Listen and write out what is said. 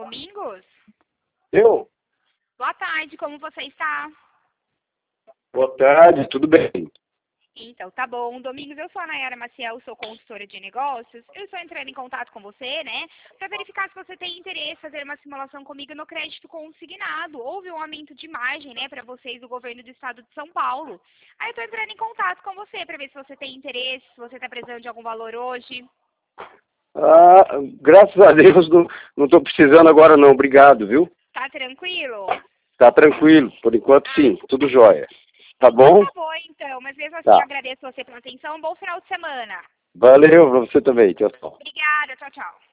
Domingos? Eu? Boa tarde, como você está? Boa tarde, tudo bem? Então, tá bom. Domingos, eu sou a Nayara Maciel, sou consultora de negócios. Eu estou entrando em contato com você, né, para verificar se você tem interesse em fazer uma simulação comigo no crédito consignado. Houve um aumento de margem, né, para vocês do governo do estado de São Paulo. Aí eu estou entrando em contato com você para ver se você tem interesse, se você está precisando de algum valor hoje. Ah, graças a Deus não estou precisando agora não, obrigado, viu? Tá tranquilo? Tá tranquilo, por enquanto sim, tudo jóia. Tá Então bom? tá bom, então. Mas mesmo assim, eu Tá. agradeço você pela atenção. Bom final de semana. Valeu pra você também, tchau, tchau. Obrigada, tchau, tchau.